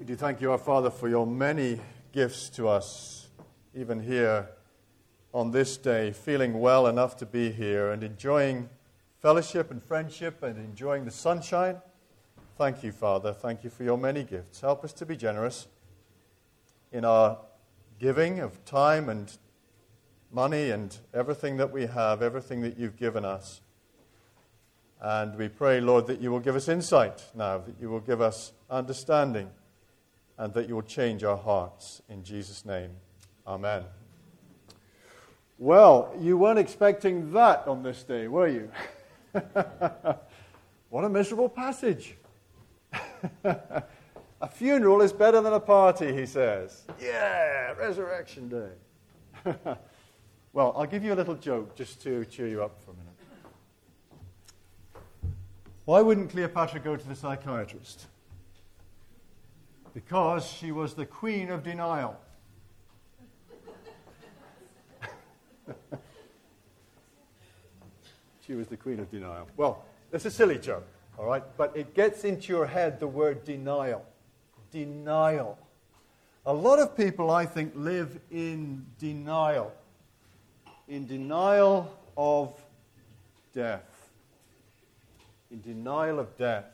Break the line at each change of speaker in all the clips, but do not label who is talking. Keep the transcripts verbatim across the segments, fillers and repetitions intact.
We do thank you, our Father, for your many gifts to us, even here on this day, feeling well enough to be here and enjoying fellowship and friendship and enjoying the sunshine. Thank you, Father. Thank you for your many gifts. Help us to be generous in our giving of time and money and everything that we have, everything that you've given us. And we pray, Lord, that you will give us insight now, that you will give us understanding, and that you will change our hearts. In Jesus' name, amen. Well, you weren't expecting that on this day, were you? What a miserable passage. A funeral is better than a party, he says. Yeah, Resurrection Day. Well, I'll give you a little joke just to cheer you up for a minute. Why wouldn't Cleopatra go to the psychiatrist? Because she was the queen of denial. She was the queen of denial. Well, that's a silly joke, all right? But it gets into your head the word denial. Denial. A lot of people, I think, live in denial. In denial of death. In denial of death.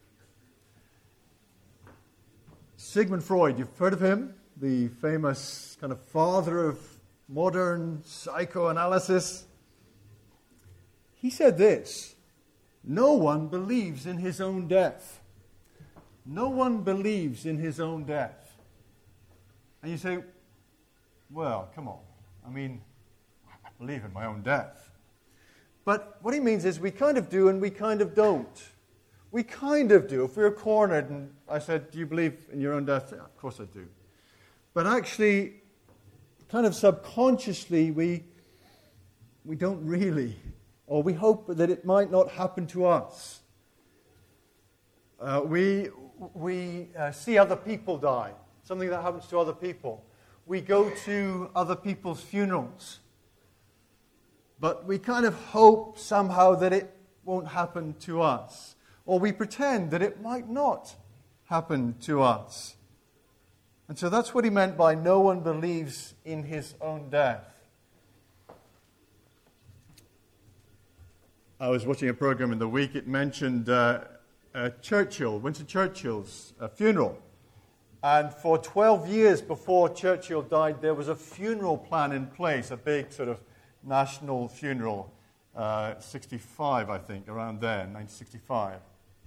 Sigmund Freud, you've heard of him? The famous kind of father of modern psychoanalysis. He said this: no one believes in his own death. No one believes in his own death. And you say, well, come on. I mean, I believe in my own death. But what he means is we kind of do and we kind of don't. We kind of do. If we were cornered and I said, do you believe in your own death? Yeah, of course I do. But actually, kind of subconsciously, we we don't really. Or we hope that it might not happen to us. Uh, we we uh, see other people die. Something that happens to other people. We go to other people's funerals. But we kind of hope somehow that it won't happen to us. Or we pretend that it might not happen to us. And so that's what he meant by no one believes in his own death. I was watching a program in the week. It mentioned uh, uh, Churchill, Winston Churchill's uh, funeral. And for twelve years before Churchill died, there was a funeral plan in place, a big sort of national funeral, uh, sixty-five, I think, around then, nineteen sixty-five.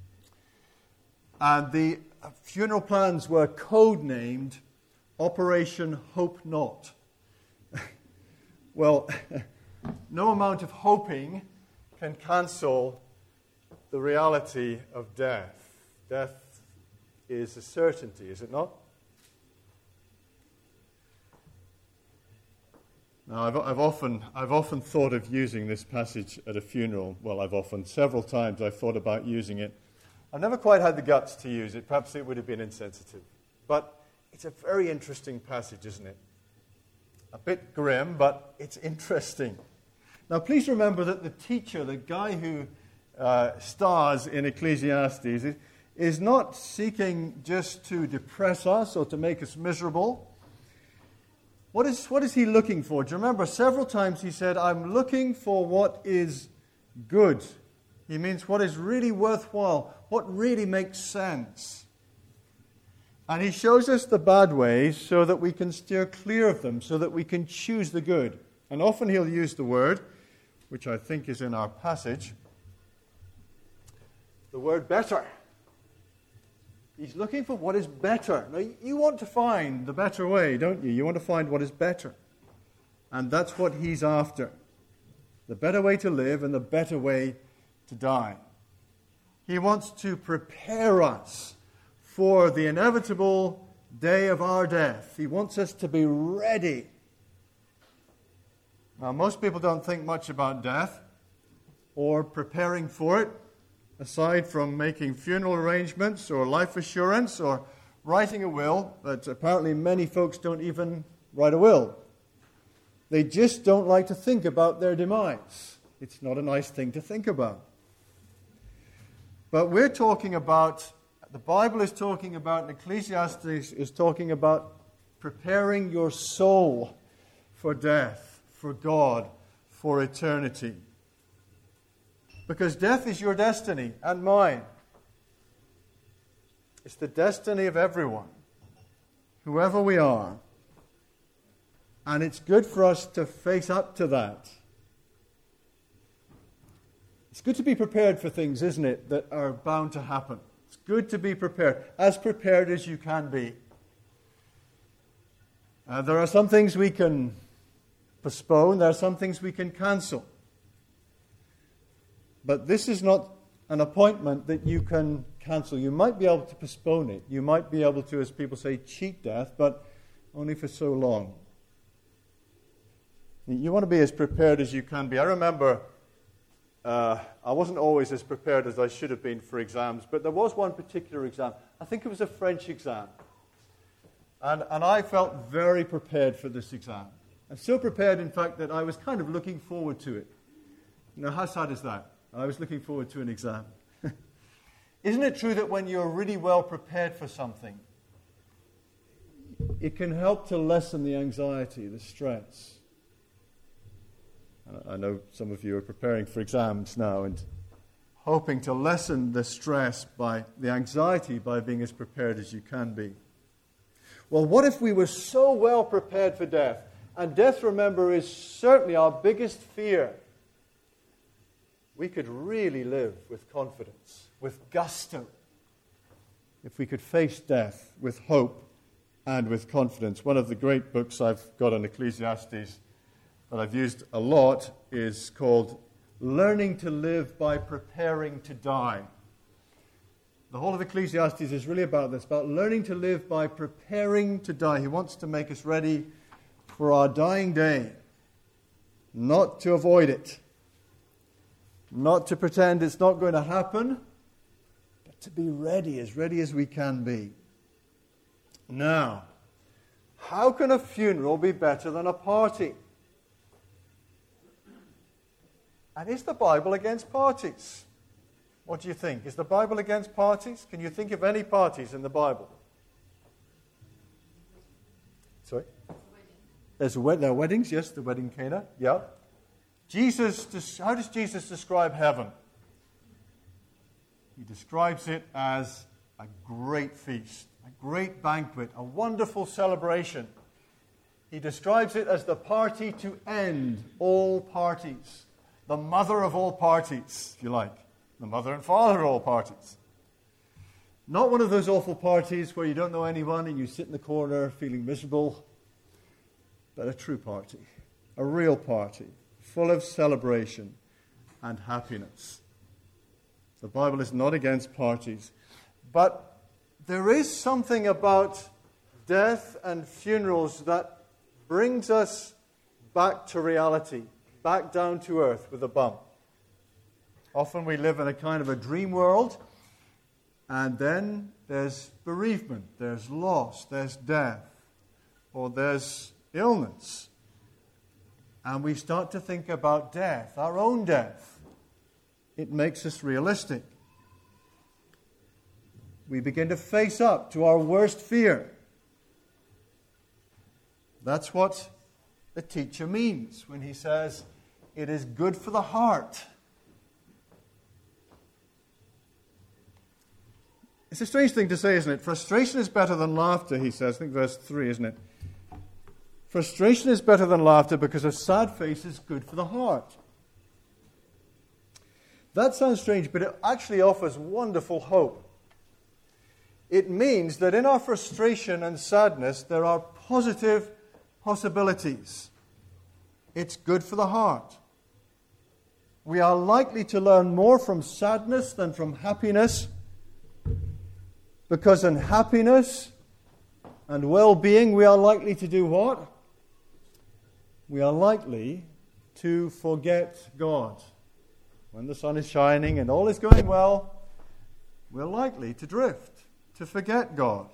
And the funeral plans were codenamed Operation Hope Not. Well, no amount of hoping can cancel the reality of death. Death is a certainty, is it not? Now, I've, I've often I've often thought of using this passage at a funeral. Well, I've often, several times I've thought about using it. I've never quite had the guts to use it. Perhaps it would have been insensitive. But it's a very interesting passage, isn't it? A bit grim, but it's interesting. Now, please remember that the teacher, the guy who uh, stars in Ecclesiastes, is, is not seeking just to depress us or to make us miserable. What is, what is he looking for? Do you remember several times he said, I'm looking for what is good. He means what is really worthwhile, what really makes sense. And he shows us the bad ways so that we can steer clear of them, so that we can choose the good. And often he'll use the word, which I think is in our passage, the word better. He's looking for what is better. Now, you want to find the better way, don't you? You want to find what is better. And that's what he's after. The better way to live and the better way to die. He wants to prepare us for the inevitable day of our death. He wants us to be ready. Now, most people don't think much about death or preparing for it, aside from making funeral arrangements or life assurance or writing a will, but apparently many folks don't even write a will. They just don't like to think about their demise. It's not a nice thing to think about. But we're talking about the Bible is talking about, and Ecclesiastes is talking about preparing your soul for death, for God, for eternity. Because death is your destiny and mine. It's the destiny of everyone, whoever we are. And it's good for us to face up to that. It's good to be prepared for things, isn't it, that are bound to happen. It's good to be prepared, as prepared as you can be. Uh, there are some things we can postpone, there are some things we can cancel. But this is not an appointment that you can cancel. You might be able to postpone it. You might be able to, as people say, cheat death, but only for so long. You want to be as prepared as you can be. I remember uh, I wasn't always as prepared as I should have been for exams, but there was one particular exam. I think it was a French exam. And, and I felt very prepared for this exam. I'm so prepared, in fact, that I was kind of looking forward to it. Now, how sad is that? I was looking forward to an exam. Isn't it true that when you're really well prepared for something, it can help to lessen the anxiety, the stress? I know some of you are preparing for exams now and hoping to lessen the stress by the anxiety by being as prepared as you can be. Well, what if we were so well prepared for death? And death, remember, is certainly our biggest fear. We could really live with confidence, with gusto, if we could face death with hope and with confidence. One of the great books I've got on Ecclesiastes that I've used a lot is called Learning to Live by Preparing to Die. The whole of Ecclesiastes is really about this, about learning to live by preparing to die. He wants to make us ready for our dying day, not to avoid it, not to pretend it's not going to happen, but to be ready, as ready as we can be. Now, how can a funeral be better than a party? And is the Bible against parties? What do you think? Is the Bible against parties? Can you think of any parties in the Bible? Sorry? There's a wed- there are weddings, yes, the wedding Cana, yeah. Jesus, how does Jesus describe heaven? He describes it as a great feast, a great banquet, a wonderful celebration. He describes it as the party to end all parties, the mother of all parties, if you like, the mother and father of all parties. Not one of those awful parties where you don't know anyone and you sit in the corner feeling miserable, but a true party, a real party, full of celebration and happiness. The Bible is not against parties, but there is something about death and funerals that brings us back to reality, back down to earth with a bump. Often we live in a kind of a dream world, and then there's bereavement, there's loss, there's death, or there's illness. And we start to think about death, our own death. It makes us realistic. We begin to face up to our worst fear. That's what the teacher means when he says, it is good for the heart. It's a strange thing to say, isn't it? Frustration is better than laughter, he says. I think verse three, isn't it? Frustration is better than laughter because a sad face is good for the heart. That sounds strange, but it actually offers wonderful hope. It means that in our frustration and sadness, there are positive possibilities. It's good for the heart. We are likely to learn more from sadness than from happiness, because in happiness and well-being, we are likely to do what? We are likely to forget God. When the sun is shining and all is going well, we're likely to drift, to forget God.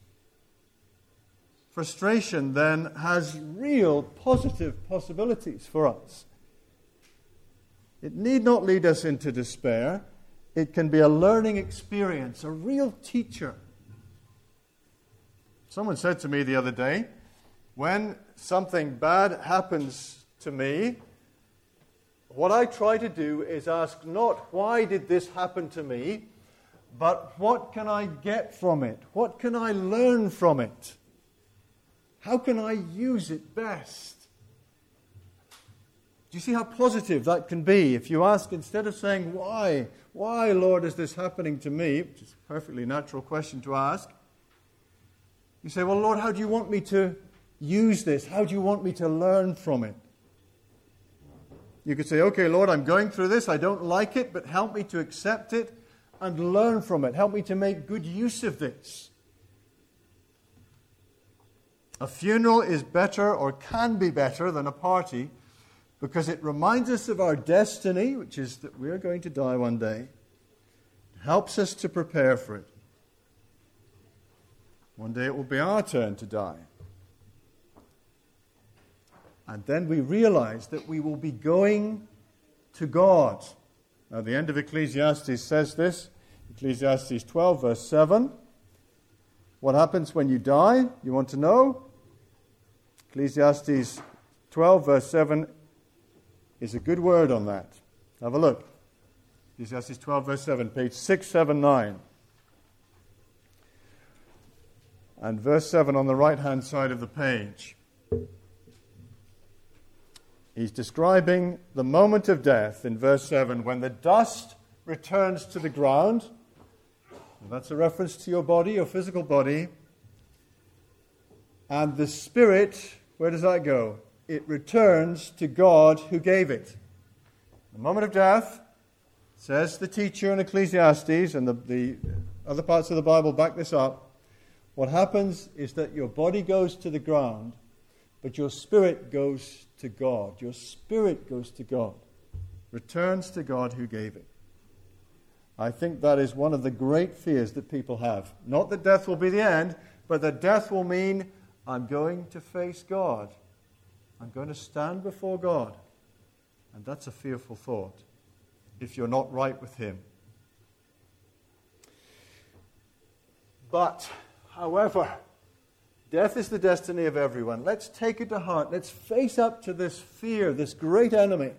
Frustration then has real positive possibilities for us. It need not lead us into despair. It can be a learning experience, a real teacher. Someone said to me the other day, when something bad happens to me, what I try to do is ask not why did this happen to me, but what can I get from it? What can I learn from it? How can I use it best? Do you see how positive that can be? If you ask, instead of saying, why? Why, Lord, is this happening to me? Which is a perfectly natural question to ask. You say, well, Lord, how do you want me to use this? How do you want me to learn from it? You could say, okay, Lord, I'm going through this. I don't like it, but help me to accept it and learn from it. Help me to make good use of this. A funeral is better or can be better than a party because it reminds us of our destiny, which is that we're going to die one day. It helps us to prepare for it. One day it will be our turn to die. And then we realize that we will be going to God. Now, the end of Ecclesiastes says this, Ecclesiastes twelve, verse seven. What happens when you die? You want to know? Ecclesiastes twelve, verse seven is a good word on that. Have a look. Ecclesiastes twelve, verse seven, page six seventy-nine. And verse seven on the right-hand side of the page. He's describing the moment of death in verse seven, when the dust returns to the ground. And that's a reference to your body, your physical body. And the spirit, where does that go? It returns to God who gave it. The moment of death, says the teacher in Ecclesiastes, and the, the other parts of the Bible back this up. What happens is that your body goes to the ground, but your spirit goes to God. Your spirit goes to God. Returns to God who gave it. I think that is one of the great fears that people have. Not that death will be the end, but that death will mean I'm going to face God. I'm going to stand before God. And that's a fearful thought if you're not right with Him. But, however, death is the destiny of everyone. Let's take it to heart. Let's face up to this fear, this great enemy.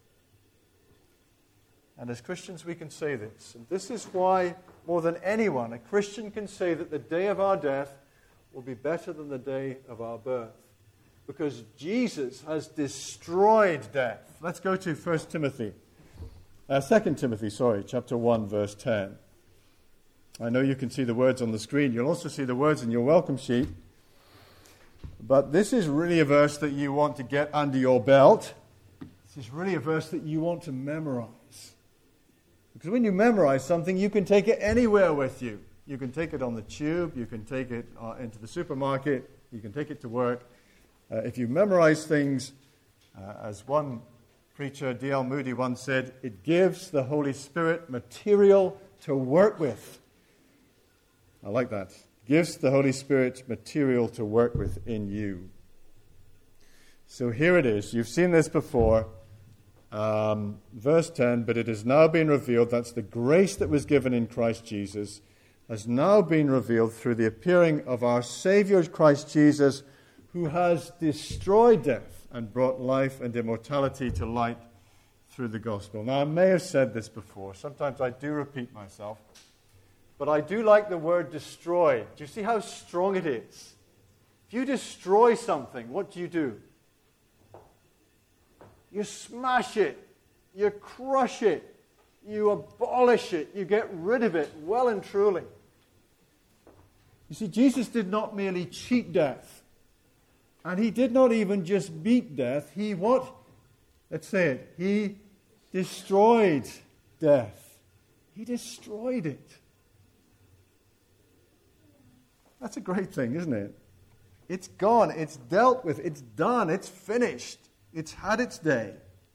And as Christians, we can say this. And this is why, more than anyone, a Christian can say that the day of our death will be better than the day of our birth. Because Jesus has destroyed death. Let's go to First Timothy. Uh, Second Timothy, sorry, chapter one, verse ten. I know you can see the words on the screen. You'll also see the words in your welcome sheet. But this is really a verse that you want to get under your belt. This is really a verse that you want to memorize. Because when you memorize something, you can take it anywhere with you. You can take it on the tube. You can take it uh, into the supermarket. You can take it to work. Uh, if you memorize things, uh, as one preacher, D L Moody, once said, it gives the Holy Spirit material to work with. I like that. Gives the Holy Spirit material to work with in you. So here it is. You've seen this before. Um, verse ten, but it has now been revealed, that's the grace that was given in Christ Jesus, has now been revealed through the appearing of our Savior Christ Jesus, who has destroyed death and brought life and immortality to light through the gospel. Now, I may have said this before. Sometimes I do repeat myself. But I do like the word destroy. Do you see how strong it is? If you destroy something, what do you do? You smash it. You crush it. You abolish it. You get rid of it well and truly. You see, Jesus did not merely cheat death. And He did not even just beat death. He what? Let's say it. He destroyed death. He destroyed it. That's a great thing, isn't it? It's gone. It's dealt with. It's done. It's finished. It's had its day.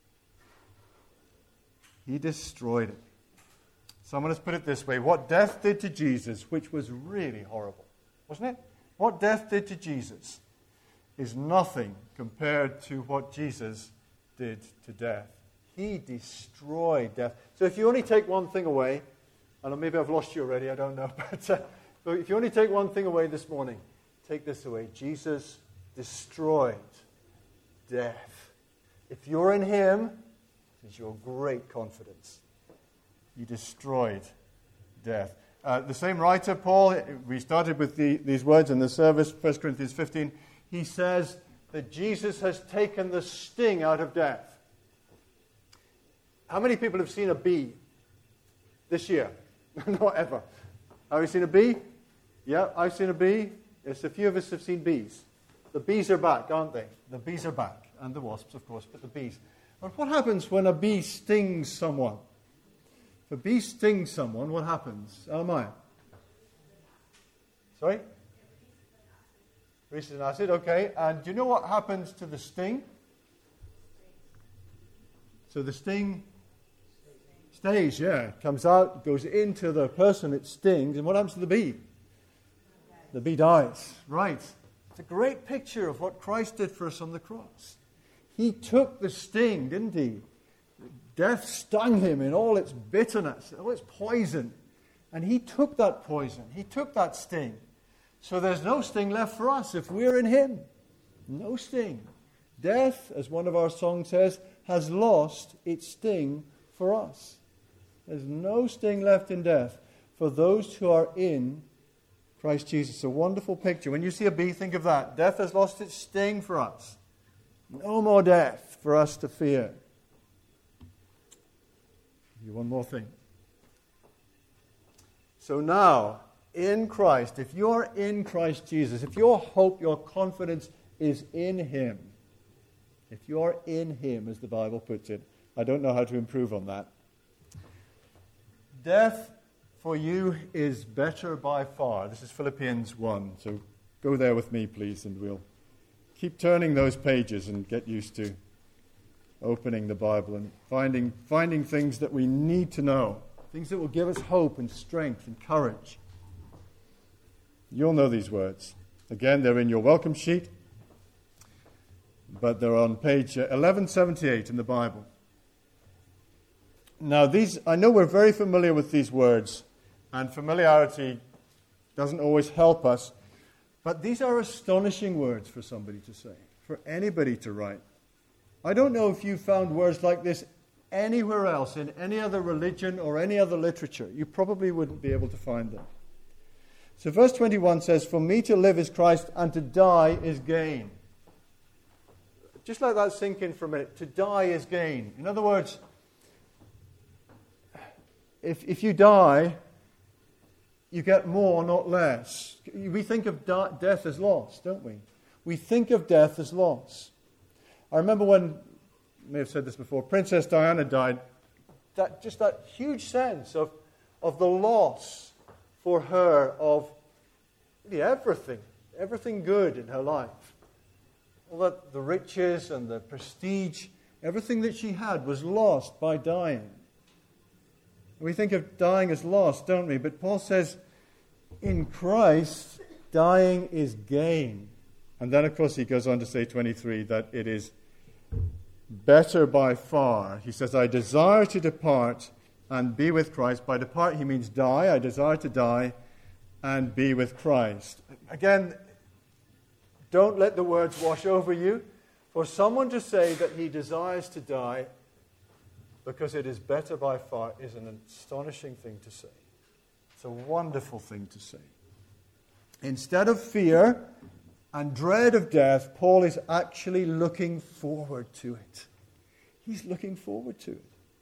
He destroyed it. Someone has put it this way. What death did to Jesus, which was really horrible, wasn't it? What death did to Jesus is nothing compared to what Jesus did to death. He destroyed death. So if you only take one thing away, I know maybe I've lost you already, I don't know. But, uh, but if you only take one thing away this morning, take this away. Jesus destroyed death. If you're in him, it's your great confidence. He destroyed death. Uh, the same writer, Paul, we started with the, these words in the service, First Corinthians fifteen. He says that Jesus has taken the sting out of death. How many people have seen a bee this year? Not ever. Have you seen a bee? Yeah, I've seen a bee. Yes, a few of us have seen bees. The bees are back, aren't they? The bees are back. And the wasps, of course, but the bees. But what happens when a bee stings someone? If a bee stings someone, what happens? Almaya? Sorry? Releases an acid, okay. And do you know what happens to the sting? So the sting stays, yeah. Comes out, goes into the person it stings, and what happens to the bee? The bee dies. Right. It's a great picture of what Christ did for us on the cross. He took the sting, didn't he? Death stung him in all its bitterness, all its poison. And he took that poison. He took that sting. So there's no sting left for us if we're in him. No sting. Death, as one of our songs says, has lost its sting for us. There's no sting left in death for those who are in Christ Jesus. A wonderful picture. When you see a bee, think of that. Death has lost its sting for us. No more death for us to fear. Give you one more thing. So now, in Christ, if you're in Christ Jesus, if your hope, your confidence is in him, if you're in him, as the Bible puts it, I don't know how to improve on that. Death for you is better by far. This is Philippians one. So go there with me, please, and we'll keep turning those pages and get used to opening the Bible and finding finding things that we need to know, things that will give us hope and strength and courage. You'll know these words. Again, they're in your welcome sheet, but they're on page eleven seventy-eight in the Bible. Now, these I know we're very familiar with these words, and familiarity doesn't always help us, but these are astonishing words for somebody to say, for anybody to write. I don't know if you found words like this anywhere else, in any other religion or any other literature. You probably wouldn't be able to find them. So verse twenty-one says, "For me to live is Christ, and to die is gain." Just let that sink in for a minute. To die is gain. In other words, if if you die, you get more, not less. We think of da- death as loss, don't we? We think of death as loss. I remember when, I may have said this before, Princess Diana died, that just that huge sense of, of the loss for her of really everything, everything good in her life. All that the riches and the prestige, everything that she had was lost by dying. We think of dying as loss, don't we? But Paul says, in Christ, dying is gain. And then, of course, he goes on to say, twenty-three, that it is better by far. He says, I desire to depart and be with Christ. By depart, he means die. I desire to die and be with Christ. Again, don't let the words wash over you. For someone to say that he desires to die because it is better by far is an astonishing thing to say. It's a wonderful thing to say. Instead of fear and dread of death, Paul is actually looking forward to it. He's looking forward to it.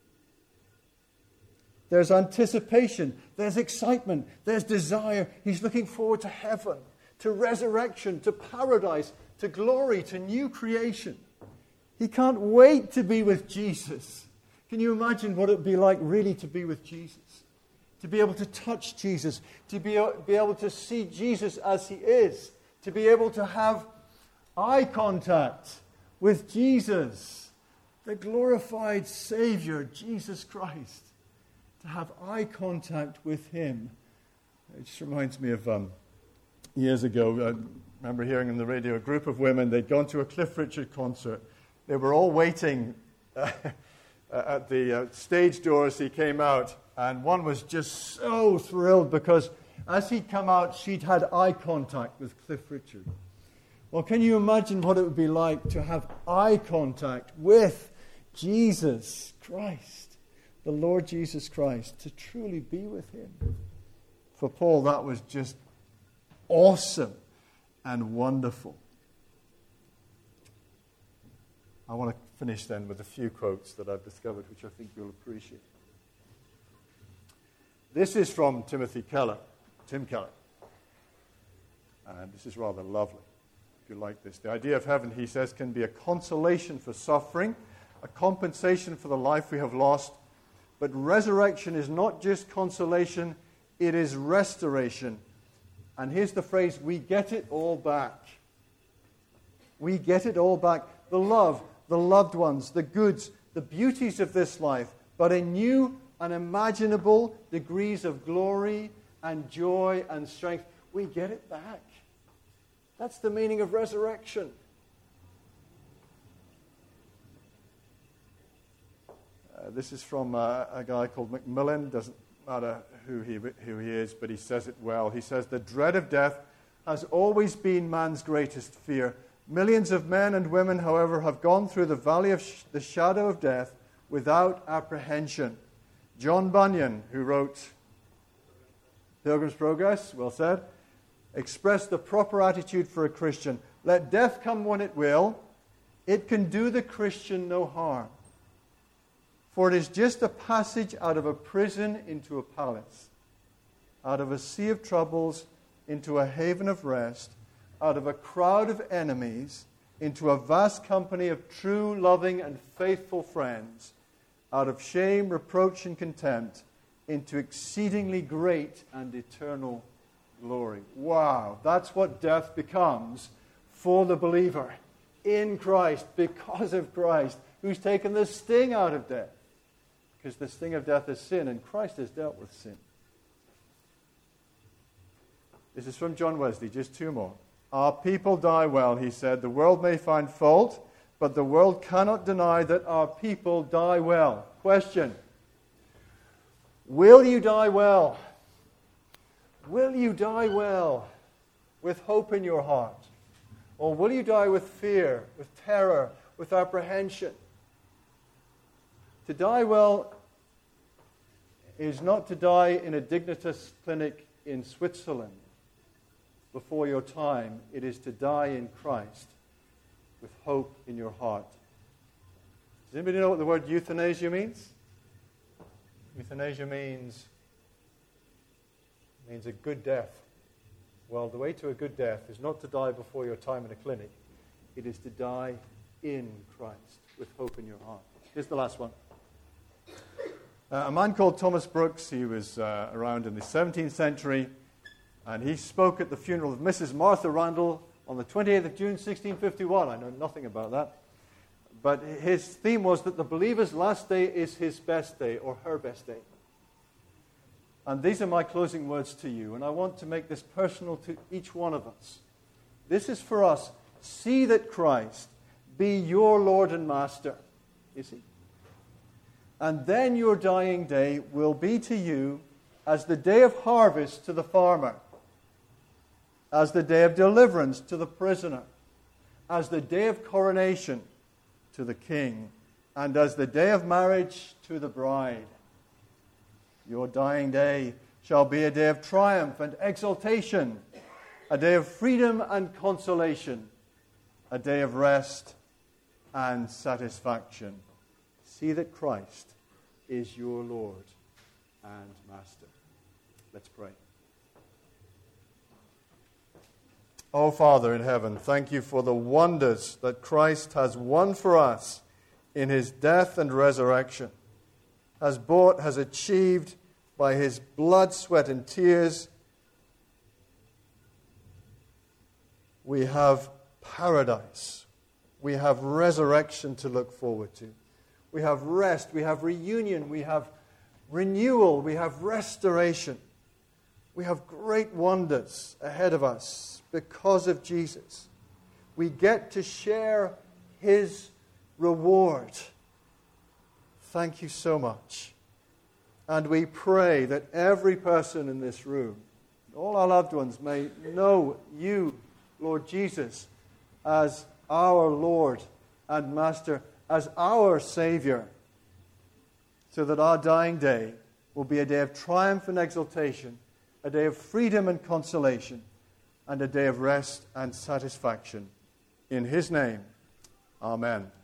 There's anticipation, there's excitement, there's desire. He's looking forward to heaven, to resurrection, to paradise, to glory, to new creation. He can't wait to be with Jesus. Can you imagine what it would be like really to be with Jesus? To be able to touch Jesus, to be, be able to see Jesus as he is, to be able to have eye contact with Jesus, the glorified Savior, Jesus Christ. To have eye contact with him. It just reminds me of um, years ago, I remember hearing on the radio, a group of women, they'd gone to a Cliff Richard concert. They were all waiting uh, uh, at the uh, stage door as he came out, and one was just so thrilled because as he'd come out, she'd had eye contact with Cliff Richard. Well, can you imagine what it would be like to have eye contact with Jesus Christ, the Lord Jesus Christ, to truly be with him? For Paul, that was just awesome and wonderful. I want to finish then with a few quotes that I've discovered, which I think you'll appreciate. This is from Timothy Keller, Tim Keller. And this is rather lovely, if you like this. The idea of heaven, he says, can be a consolation for suffering, a compensation for the life we have lost. But resurrection is not just consolation, it is restoration. And here's the phrase, we get it all back. We get it all back. The love, the loved ones, the goods, the beauties of this life, but in new unimaginable degrees of glory and joy and strength. We get it back. That's the meaning of resurrection. Uh, this is from uh, a guy called Macmillan. Doesn't matter who he, who he is, but he says it well. He says, the dread of death has always been man's greatest fear. Millions of men and women, however, have gone through the valley of sh- the shadow of death without apprehension. John Bunyan, who wrote Pilgrim's Progress, well said, expressed the proper attitude for a Christian. Let death come when it will, it can do the Christian no harm. For it is just a passage out of a prison into a palace, out of a sea of troubles into a haven of rest, out of a crowd of enemies into a vast company of true, loving, and faithful friends, out of shame, reproach, and contempt into exceedingly great and eternal glory. Wow, that's what death becomes for the believer in Christ, because of Christ, who's taken the sting out of death. Because the sting of death is sin, and Christ has dealt with sin. This is from John Wesley, just two more. Our people die well, he said. The world may find fault, but the world cannot deny that our people die well. Question. Will you die well? Will you die well with hope in your heart? Or will you die with fear, with terror, with apprehension? To die well is not to die in a Dignitas clinic in Switzerland before your time. It is to die in Christ with hope in your heart. Does anybody know what the word euthanasia means? Euthanasia means, means a good death. Well, the way to a good death is not to die before your time in a clinic. It is to die in Christ with hope in your heart. Here's the last one. Uh, a man called Thomas Brooks, he was uh, around in the seventeenth century, and he spoke at the funeral of Missus Martha Randall on the twenty-eighth of June, sixteen fifty-one. I know nothing about that. But his theme was that the believer's last day is his best day, or her best day. And these are my closing words to you, and I want to make this personal to each one of us. This is for us. See that Christ be your Lord and Master. You see? And then your dying day will be to you as the day of harvest to the farmer, as the day of deliverance to the prisoner, as the day of coronation to the king, and as the day of marriage to the bride. Your dying day shall be a day of triumph and exaltation, a day of freedom and consolation, a day of rest and satisfaction. See that Christ is your Lord and Master. Let's pray. Oh, Father in heaven, thank you for the wonders that Christ has won for us in his death and resurrection, has bought, has achieved by his blood, sweat, and tears. We have paradise. We have resurrection to look forward to. We have rest. We have reunion. We have renewal. We have restoration. We have great wonders ahead of us because of Jesus. We get to share his reward thank you so much. And we pray that every person in this room, all our loved ones, may know you, Lord Jesus, as our Lord and Master, as our Savior, so that our dying day will be a day of triumph and exaltation, a day of freedom and consolation, and a day of rest and satisfaction. In His name, amen.